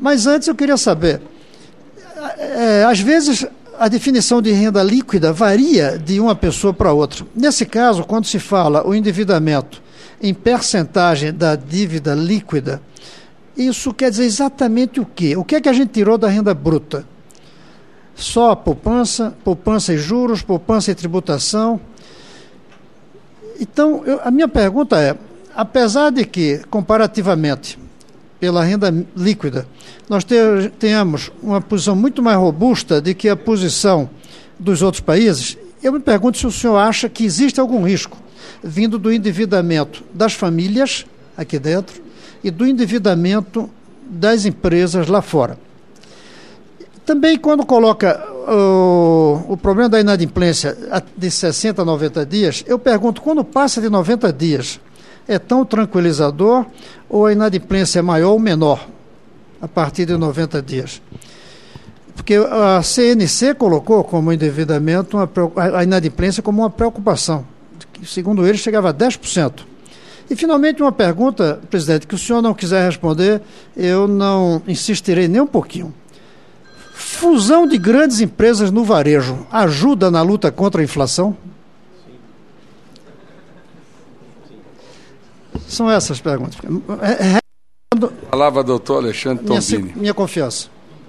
Mas antes eu queria saber, às vezes a definição de renda líquida varia de uma pessoa para outra. Nesse caso, quando se fala o endividamento em percentagem da dívida líquida, isso quer dizer exatamente o quê? O que é que a gente tirou da renda bruta? Só a poupança, poupança e juros, poupança e tributação. Então, a minha pergunta é, apesar de que, comparativamente, pela renda líquida, nós tenhamos uma posição muito mais robusta do que a posição dos outros países, eu me pergunto se o senhor acha que existe algum risco vindo do endividamento das famílias aqui dentro e do endividamento das empresas lá fora. Também, quando coloca o problema da inadimplência de 60 a 90 dias, eu pergunto, quando passa de 90 dias, é tão tranquilizador ou a inadimplência é maior ou menor a partir de 90 dias? Porque a CNC colocou como endividamento a inadimplência como uma preocupação, que, segundo eles, chegava a 10%. E, finalmente, uma pergunta, presidente, que o senhor não quiser responder, eu não insistirei nem um pouquinho. Fusão de grandes empresas no varejo ajuda na luta contra a inflação? São essas perguntas. Falava doutor Alexandre Tombini. Minha confiança.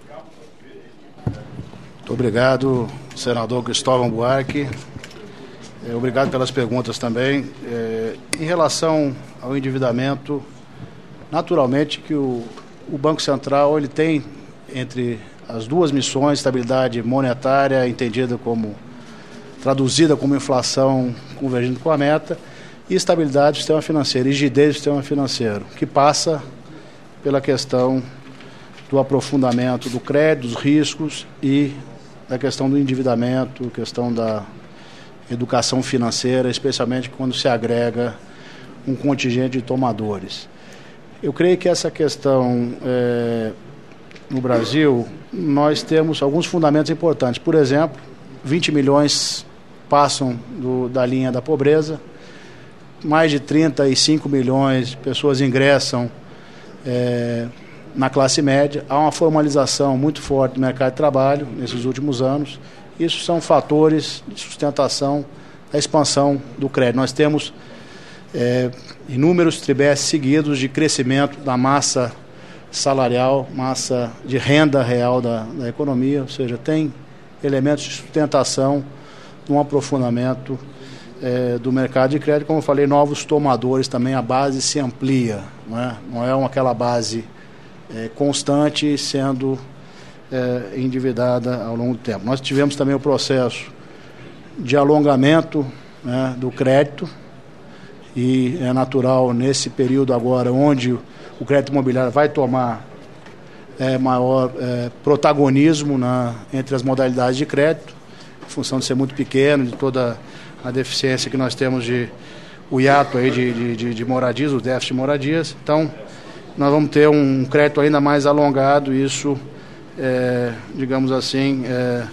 Muito obrigado, senador Cristóvão Buarque. Obrigado pelas perguntas também. Em relação ao endividamento, naturalmente que o Banco Central ele tem entre as duas missões, estabilidade monetária, traduzida como inflação convergindo com a meta, e estabilidade do sistema financeiro, rigidez do sistema financeiro, que passa pela questão do aprofundamento do crédito, dos riscos e da questão do endividamento, questão da educação financeira, especialmente quando se agrega um contingente de tomadores. Eu creio que essa questão, no Brasil, nós temos alguns fundamentos importantes. Por exemplo, 20 milhões passam da linha da pobreza, mais de 35 milhões de pessoas ingressam na classe média. Há uma formalização muito forte do mercado de trabalho nesses últimos anos. Isso são fatores de sustentação da expansão do crédito. Nós temos inúmeros trimestres seguidos de crescimento da massa salarial, massa de renda real da economia, ou seja, tem elementos de sustentação de um aprofundamento do mercado de crédito. Como eu falei, novos tomadores também, a base se amplia, não é aquela base constante sendo endividada ao longo do tempo. Nós tivemos também o processo de alongamento do crédito e é natural nesse período agora onde o crédito imobiliário vai tomar maior protagonismo entre as modalidades de crédito, em função de ser muito pequeno, de toda a deficiência que nós temos o hiato aí de moradias, o déficit de moradias. Então, nós vamos ter um crédito ainda mais alongado, e isso, digamos assim,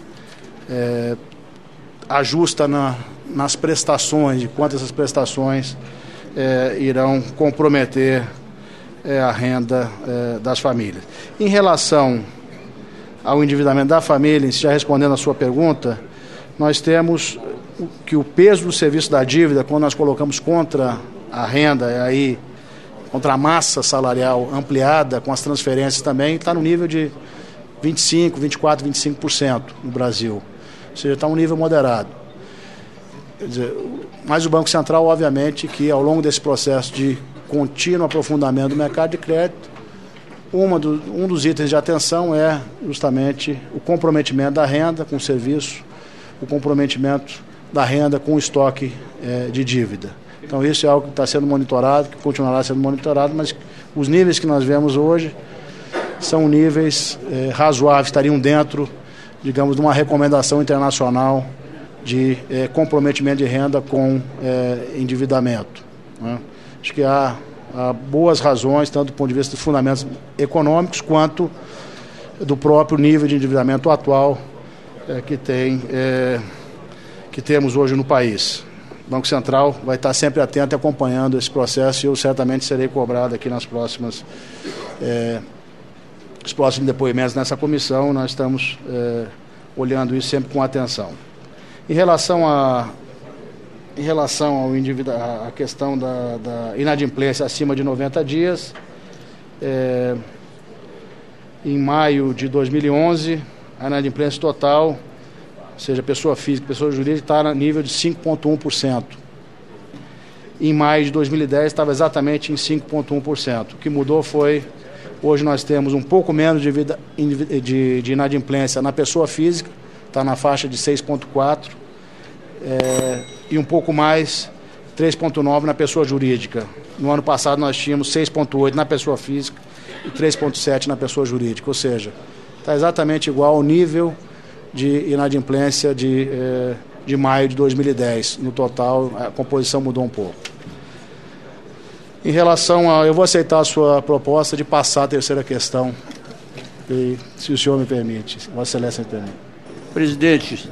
ajusta nas prestações, de quanto essas prestações irão comprometer a renda das famílias. Em relação ao endividamento da família, já respondendo a sua pergunta, nós temos que o peso do serviço da dívida, quando nós colocamos contra a renda, contra a massa salarial ampliada, com as transferências também, está no nível de 25%, 24%, 25% no Brasil. Ou seja, está um nível moderado. Quer dizer, mas o Banco Central, obviamente, que ao longo desse processo de contínuo aprofundamento do mercado de crédito, um dos itens de atenção é justamente o comprometimento da renda com o serviço, o comprometimento da renda com o estoque de dívida. Então isso é algo que está sendo monitorado, que continuará sendo monitorado, mas os níveis que nós vemos hoje são níveis razoáveis, estariam dentro, digamos, de uma recomendação internacional de comprometimento de renda com endividamento, né? Acho que há boas razões, tanto do ponto de vista dos fundamentos econômicos, quanto do próprio nível de endividamento atual que temos hoje no país. O Banco Central vai estar sempre atento e acompanhando esse processo, e eu certamente serei cobrado aqui nas próximas os próximos depoimentos nessa comissão, nós estamos olhando isso sempre com atenção. Em relação à questão da inadimplência acima de 90 dias, em maio de 2011, a inadimplência total, ou seja, pessoa física e pessoa jurídica, está no nível de 5,1%. Em maio de 2010 estava exatamente em 5,1%. O que mudou foi, hoje nós temos um pouco menos de inadimplência na pessoa física, está na faixa de 6,4%, e um pouco mais, 3,9% na pessoa jurídica. No ano passado nós tínhamos 6,8% na pessoa física e 3,7% na pessoa jurídica, ou seja, está exatamente igual ao nível de inadimplência de maio de 2010. No total, a composição mudou um pouco. Em relação eu vou aceitar a sua proposta de passar a terceira questão, se o senhor me permite, Vossa Excelência me permite. Presidente,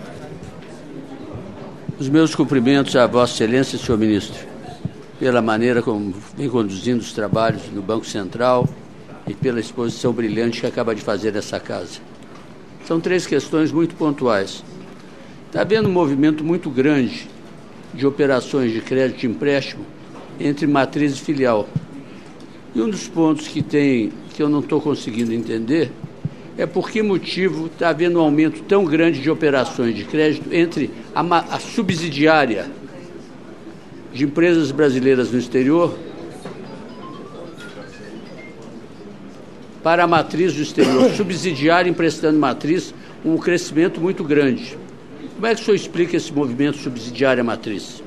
os meus cumprimentos a Vossa Excelência, senhor ministro, pela maneira como vem conduzindo os trabalhos no Banco Central e pela exposição brilhante que acaba de fazer nessa casa. São 3 questões muito pontuais. Está havendo um movimento muito grande de operações de crédito e empréstimo entre matriz e filial. E um dos pontos que eu não estou conseguindo entender é por que motivo está havendo um aumento tão grande de operações de crédito entre a subsidiária de empresas brasileiras no exterior para a matriz do exterior, subsidiária emprestando matriz, um crescimento muito grande. Como é que o senhor explica esse movimento subsidiária-matriz?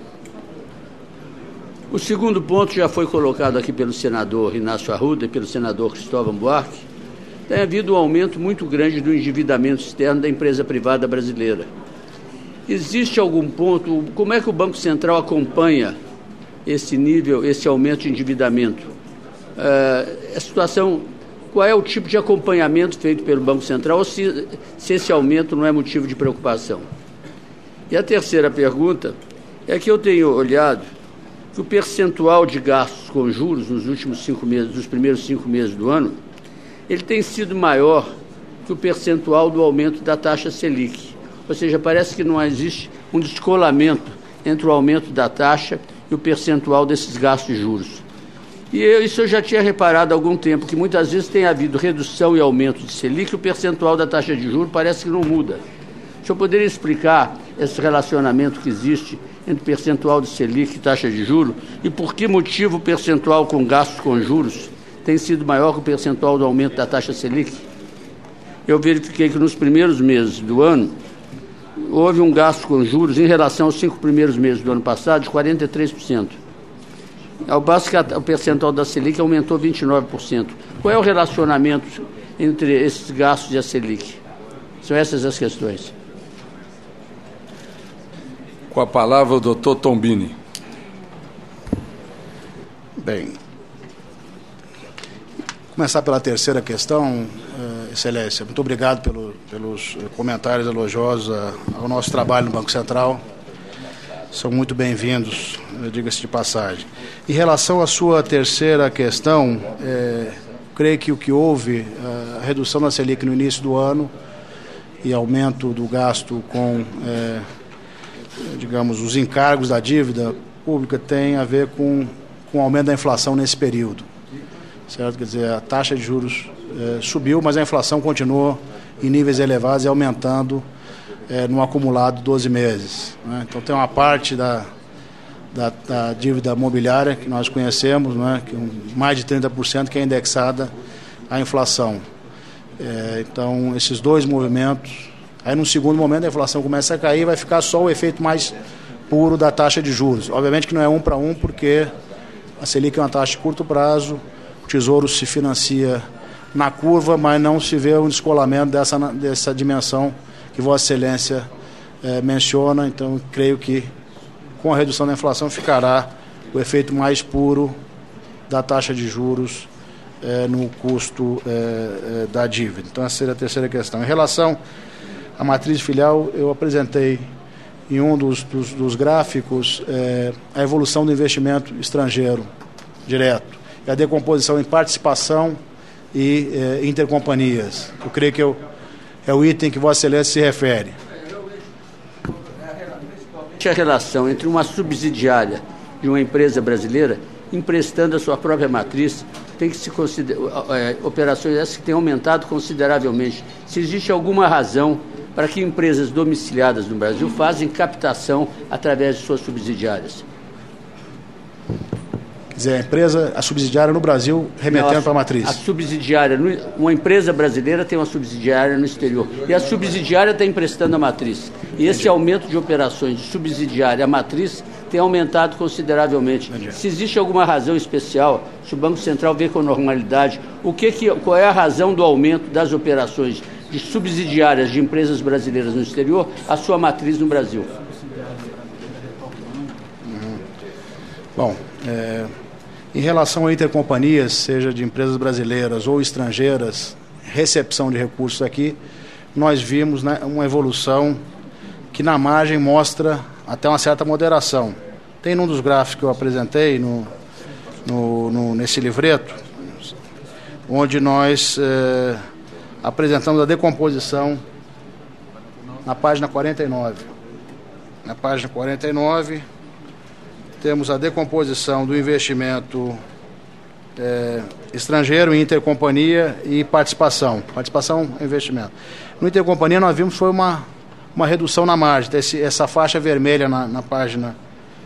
O segundo ponto já foi colocado aqui pelo senador Inácio Arruda e pelo senador Cristóvão Buarque. Tem havido um aumento muito grande do endividamento externo da empresa privada brasileira. Existe algum ponto, como é que o Banco Central acompanha esse nível, esse aumento de endividamento? A situação, qual é o tipo de acompanhamento feito pelo Banco Central, ou se esse aumento não é motivo de preocupação? E a terceira pergunta é que eu tenho olhado que o percentual de gastos com juros nos últimos 5 meses, nos primeiros 5 meses do ano, ele tem sido maior que o percentual do aumento da taxa Selic. Ou seja, parece que não existe um descolamento entre o aumento da taxa e o percentual desses gastos de juros. E isso eu já tinha reparado há algum tempo, que muitas vezes tem havido redução e aumento de Selic e o percentual da taxa de juros parece que não muda. O senhor poderia explicar esse relacionamento que existe entre percentual de Selic e taxa de juros e por que motivo o percentual com gastos com juros tem sido maior que o percentual do aumento da taxa Selic? Eu verifiquei que nos primeiros meses do ano houve um gasto com juros em relação aos 5 primeiros meses do ano passado de 43%. Ao passo que o percentual da Selic aumentou 29%. Qual é o relacionamento entre esses gastos e a Selic? São essas as questões. Com a palavra o doutor Tombini. Bem, começar pela terceira questão, Excelência. Muito obrigado pelos comentários elogiosos ao nosso trabalho no Banco Central. São muito bem-vindos, diga-se de passagem. Em relação à sua terceira questão, creio que o que houve, a redução da Selic no início do ano e aumento do gasto com, digamos, os encargos da dívida pública tem a ver com o aumento da inflação nesse período. Certo? Quer dizer, a taxa de juros subiu, mas a inflação continuou em níveis elevados e aumentando no acumulado de 12 meses. Né? Então tem uma parte da dívida mobiliária que nós conhecemos, né? Que mais de 30% que é indexada à inflação. Então esses dois movimentos, aí no segundo momento a inflação começa a cair, vai ficar só o efeito mais puro da taxa de juros. Obviamente que não é 1 para 1, porque a Selic é uma taxa de curto prazo, o Tesouro se financia na curva, mas não se vê um descolamento dessa dimensão que Vossa Excelência menciona. Então, creio que com a redução da inflação ficará o efeito mais puro da taxa de juros no custo da dívida. Então, essa seria a terceira questão. Em relação à matriz filial, eu apresentei em um dos gráficos a evolução do investimento estrangeiro direto e a decomposição em participação e intercompanhias. Eu creio que é o item que Vossa Excelência se refere. A relação entre uma subsidiária de uma empresa brasileira emprestando a sua própria matriz tem que se considerar operações essas que têm aumentado consideravelmente. Se existe alguma razão para que empresas domiciliadas no Brasil fazem captação através de suas subsidiárias? Quer dizer, a subsidiária no Brasil remetendo para a matriz. A subsidiária, uma empresa brasileira tem uma subsidiária no exterior e a subsidiária está emprestando a matriz. E esse aumento de operações de subsidiária à matriz tem aumentado consideravelmente. Se existe alguma razão especial, se o Banco Central vê com normalidade, qual é a razão do aumento das operações de subsidiárias de empresas brasileiras no exterior à sua matriz no Brasil? Bom, em relação a intercompanhias, seja de empresas brasileiras ou estrangeiras, recepção de recursos aqui, nós vimos, né, uma evolução que na margem mostra até uma certa moderação. Tem num dos gráficos que eu apresentei nesse livreto, onde nós apresentamos a decomposição na página 49. Na página 49... temos a decomposição do investimento estrangeiro em intercompanhia e participação. Participação e investimento. No intercompanhia nós vimos foi uma redução na margem. Essa faixa vermelha na página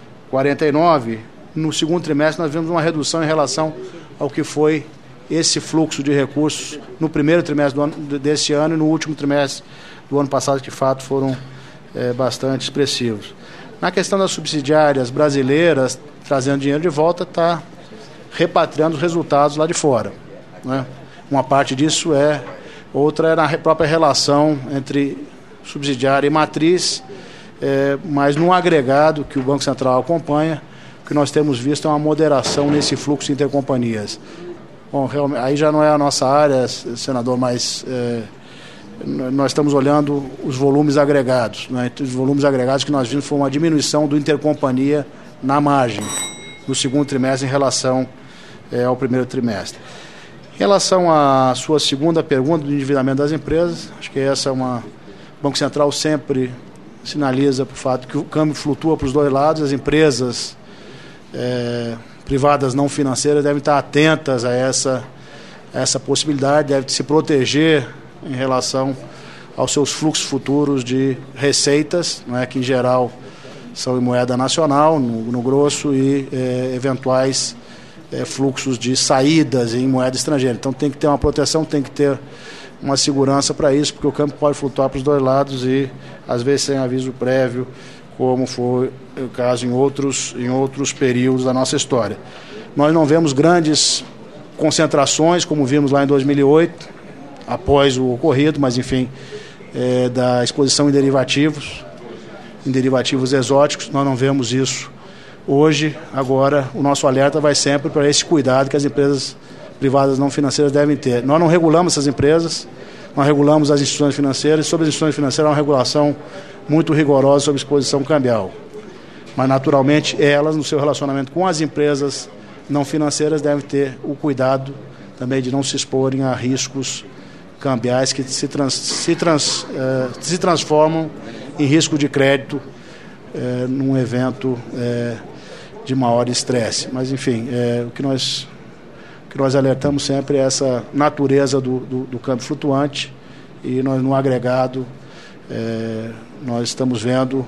49, no segundo trimestre nós vimos uma redução em relação ao que foi esse fluxo de recursos no primeiro trimestre desse ano e no último trimestre do ano passado, que de fato foram bastante expressivos. Na questão das subsidiárias brasileiras, trazendo dinheiro de volta, está repatriando os resultados lá de fora, né? Uma parte disso outra é na própria relação entre subsidiária e matriz, mas no agregado que o Banco Central acompanha, o que nós temos visto é uma moderação nesse fluxo de intercompanhias. Bom, realmente, aí já não é a nossa área, senador, mas nós estamos olhando os volumes agregados, né? Os volumes agregados que nós vimos foi uma diminuição do intercompanhia na margem, no segundo trimestre em relação ao primeiro trimestre. Em relação à sua segunda pergunta do endividamento das empresas, acho que essa o Banco Central sempre sinaliza para o fato que o câmbio flutua para os dois lados, as empresas privadas não financeiras devem estar atentas a essa possibilidade, devem se proteger em relação aos seus fluxos futuros de receitas, né, que em geral são em moeda nacional, no grosso, e eventuais fluxos de saídas em moeda estrangeira. Então tem que ter uma proteção, tem que ter uma segurança para isso, porque o câmbio pode flutuar para os dois lados e às vezes sem aviso prévio, como foi o caso em outros períodos da nossa história. Nós não vemos grandes concentrações, como vimos lá em 2008, após o ocorrido, mas enfim, da exposição em derivativos exóticos, nós não vemos isso hoje. Agora, o nosso alerta vai sempre para esse cuidado que as empresas privadas não financeiras devem ter. Nós não regulamos essas empresas, nós regulamos as instituições financeiras, e sobre as instituições financeiras há uma regulação muito rigorosa sobre exposição cambial. Mas, naturalmente, elas, no seu relacionamento com as empresas não financeiras, devem ter o cuidado também de não se exporem a riscos cambiais que se transformam em risco de crédito num evento de maior estresse. Mas, enfim, o que nós alertamos sempre é essa natureza do câmbio flutuante, e nós, no agregado, nós estamos vendo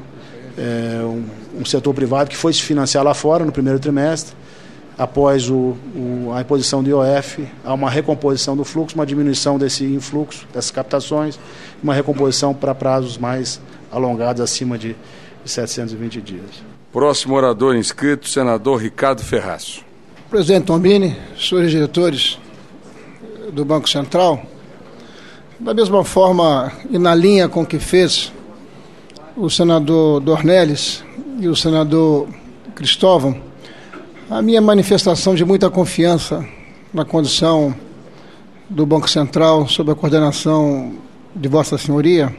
um setor privado que foi se financiar lá fora no primeiro trimestre. Após a imposição do IOF, há uma recomposição do fluxo, uma diminuição desse influxo, dessas captações, uma recomposição para prazos mais alongados, acima de 720 dias. Próximo orador inscrito, senador Ricardo Ferraz. Presidente Tombini, senhores diretores do Banco Central, da mesma forma e na linha com que fez o senador Dornelles e o senador Cristóvão, a minha manifestação de muita confiança na condição do Banco Central sob a coordenação de Vossa Senhoria,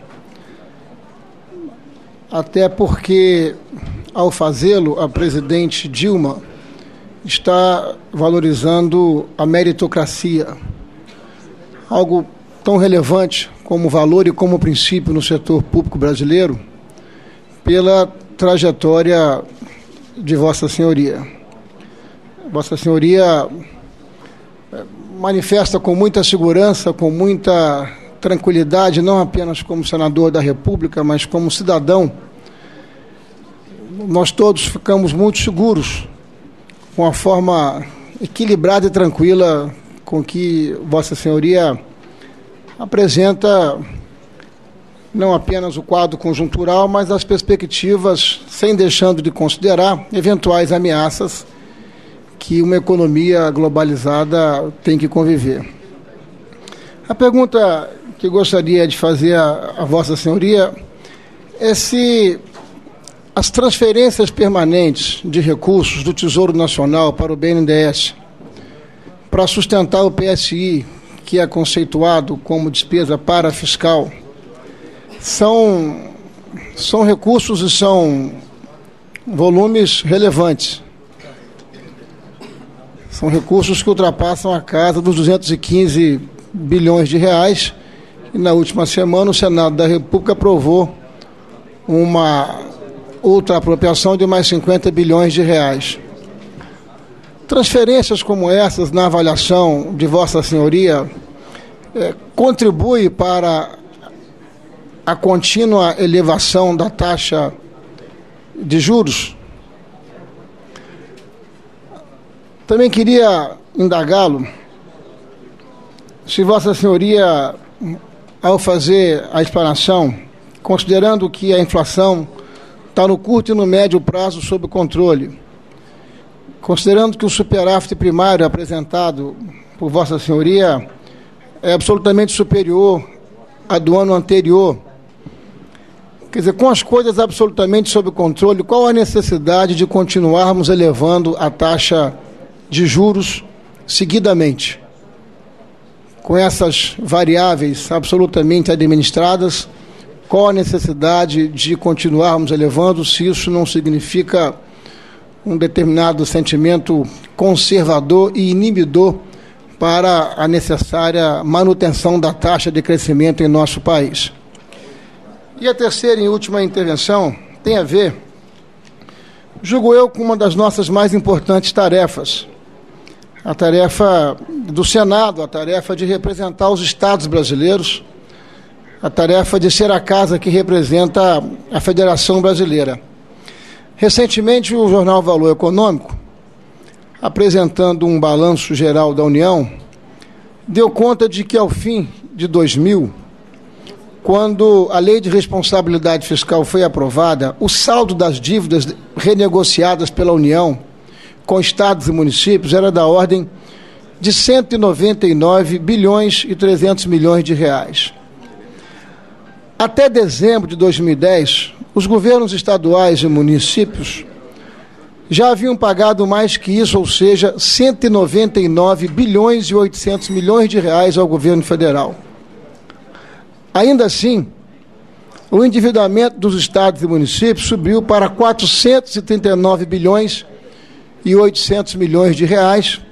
até porque, ao fazê-lo, a presidente Dilma está valorizando a meritocracia algo tão relevante como valor e como princípio no setor público brasileiro, pela trajetória de Vossa Senhoria. Vossa Senhoria manifesta com muita segurança, com muita tranquilidade, não apenas como senador da República, mas como cidadão. Nós todos ficamos muito seguros com a forma equilibrada e tranquila com que Vossa Senhoria apresenta não apenas o quadro conjuntural, mas as perspectivas, sem deixando de considerar eventuais ameaças que uma economia globalizada tem que conviver. A pergunta que gostaria de fazer a Vossa Senhoria é se as transferências permanentes de recursos do Tesouro Nacional para o BNDES, para sustentar o PSI, que é conceituado como despesa parafiscal, são recursos e são volumes relevantes. São recursos que ultrapassam a casa dos 215 bilhões de reais, e na última semana o Senado da República aprovou uma outra apropriação de mais 50 bilhões de reais. Transferências como essas, na avaliação de Vossa Senhoria, contribui para a contínua elevação da taxa de juros? Também queria indagá-lo se Vossa Senhoria, ao fazer a explanação, considerando que a inflação está no curto e no médio prazo sob controle, considerando que o superávit primário apresentado por Vossa Senhoria é absolutamente superior à do ano anterior, quer dizer, com as coisas absolutamente sob controle, qual a necessidade de continuarmos elevando a taxa de juros seguidamente? Com essas variáveis absolutamente administradas, qual a necessidade de continuarmos elevando, se isso não significa um determinado sentimento conservador e inibidor para a necessária manutenção da taxa de crescimento em nosso país? E a terceira e última intervenção tem a ver, julgo eu, com uma das nossas mais importantes tarefas, a tarefa do Senado, a tarefa de representar os estados brasileiros, a tarefa de ser a casa que representa a Federação Brasileira. Recentemente, o jornal Valor Econômico, apresentando um balanço geral da União, deu conta de que, ao fim de 2000, quando a Lei de Responsabilidade Fiscal foi aprovada, o saldo das dívidas renegociadas pela União com estados e municípios era da ordem de 199 bilhões e 300 milhões de reais. Até dezembro de 2010, os governos estaduais e municípios já haviam pagado mais que isso, ou seja, 199 bilhões e 800 milhões de reais ao governo federal. Ainda assim, o endividamento dos estados e municípios subiu para 439 bilhões e 800 milhões de reais.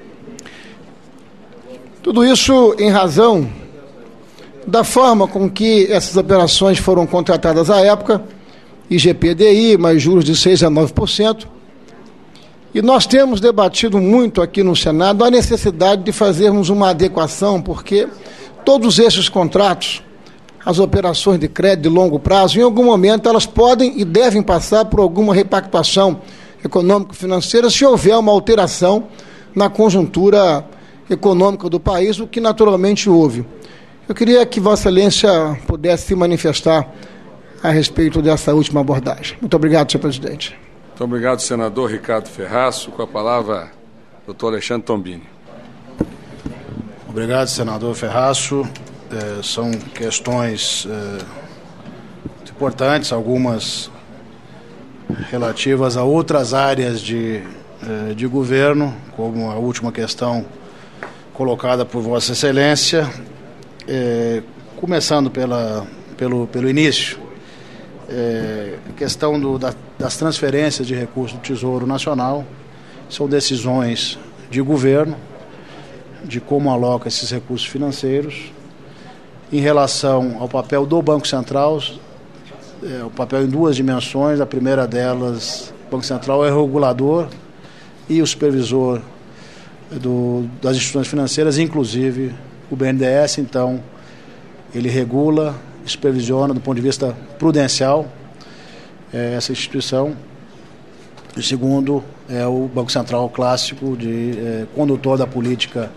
Tudo isso em razão da forma com que essas operações foram contratadas à época, IGPDI, mais juros de 6% a 9%, e nós temos debatido muito aqui no Senado a necessidade de fazermos uma adequação, porque todos esses contratos, as operações de crédito de longo prazo, em algum momento elas podem e devem passar por alguma repactuação econômico-financeira se houver uma alteração na conjuntura econômica do país, o que naturalmente houve. Eu queria que Vossa Excelência pudesse se manifestar a respeito dessa última abordagem. Muito obrigado, senhor presidente. Muito obrigado, senador Ricardo Ferraço. Com a palavra, doutor Alexandre Tombini. Obrigado, senador Ferraço. São questões importantes, algumas relativas a outras áreas de governo, como a última questão colocada por Vossa Excelência. Começando pelo início, a questão das transferências de recursos do Tesouro Nacional são decisões de governo. de como aloca esses recursos financeiros. Em relação ao papel do Banco Central, o papel em duas dimensões. A primeira delas, o Banco Central é o regulador e o supervisor das instituições financeiras, inclusive o BNDES. Então, ele regula, supervisiona do ponto de vista prudencial essa instituição. O segundo é o Banco Central clássico, de condutor da política